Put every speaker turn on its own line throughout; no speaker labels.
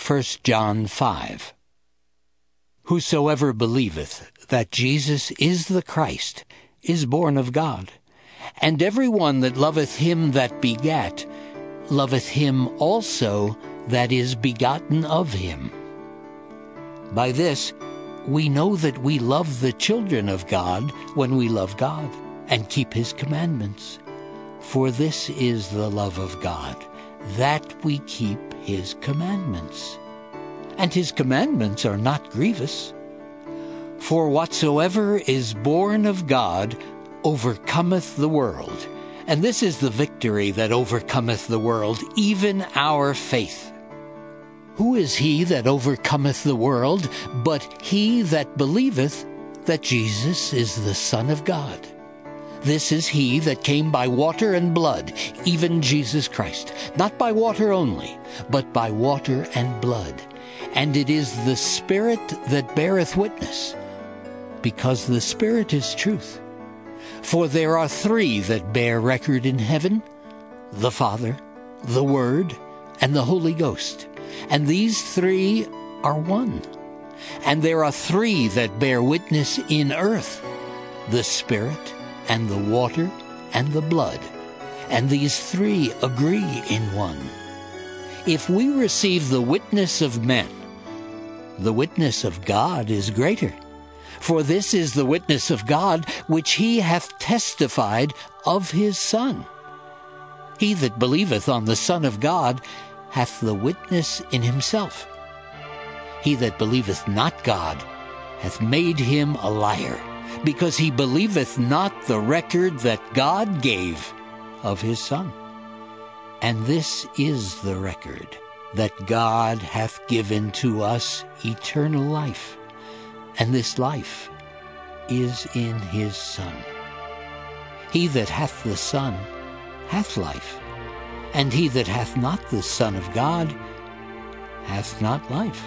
1 John 5. Whosoever believeth that Jesus is the Christ is born of God. And every one that loveth him that begat, loveth him also that is begotten of him. By this we know that we love the children of God when we love God and keep his commandments. For this is the love of God, that we keep his commandments. And his commandments are not grievous. For whatsoever is born of God overcometh the world. And this is the victory that overcometh the world, even our faith. Who is he that overcometh the world, but he that believeth that Jesus is the Son of God? This is he that came by water and blood, even Jesus Christ, not by water only, but by water and blood. And it is the Spirit that beareth witness, because the Spirit is truth. For there are three that bear record in heaven, the Father, the Word, and the Holy Ghost. And these three are one. And there are three that bear witness in earth, the Spirit, and the water, and the blood. And these three agree in one. If we receive the witness of men, the witness of God is greater. For this is the witness of God, which he hath testified of his Son. He that believeth on the Son of God hath the witness in himself. He that believeth not God hath made him a liar, because he believeth not the record that God gave of his Son. And this is the record, that God hath given to us eternal life, and this life is in his Son. He that hath the Son hath life, and he that hath not the Son of God hath not life.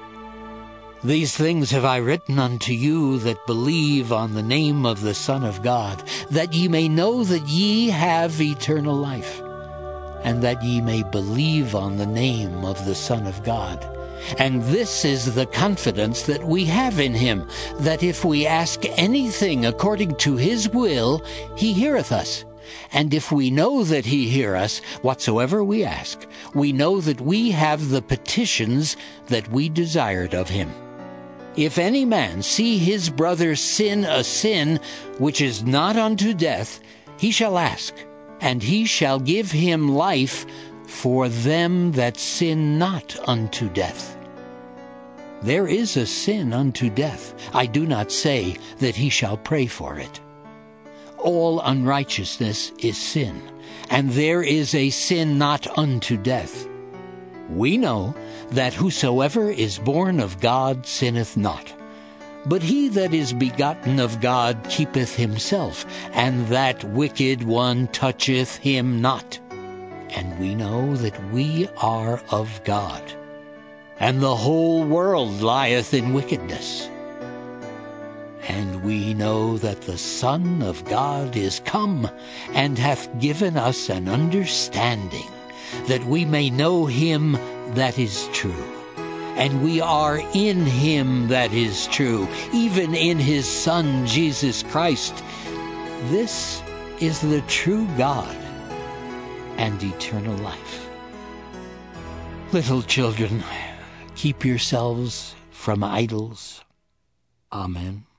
These things have I written unto you that believe on the name of the Son of God, that ye may know that ye have eternal life, and that ye may believe on the name of the Son of God. And this is the confidence that we have in him, that if we ask anything according to his will, he heareth us. And if we know that he hear us, whatsoever we ask, we know that we have the petitions that we desired of him. If any man see his brother sin a sin which is not unto death, he shall ask, and he shall give him life for them that sin not unto death. There is a sin unto death. I do not say that he shall pray for it. All unrighteousness is sin, and there is a sin not unto death. We know that whosoever is born of God sinneth not. But he that is begotten of God keepeth himself, and that wicked one toucheth him not. And we know that we are of God, and the whole world lieth in wickedness. And we know that the Son of God is come, and hath given us an understanding, that we may know him that is true. And we are in him that is true, even in his Son Jesus Christ. This is the true God and eternal life. Little children, keep yourselves from idols. Amen.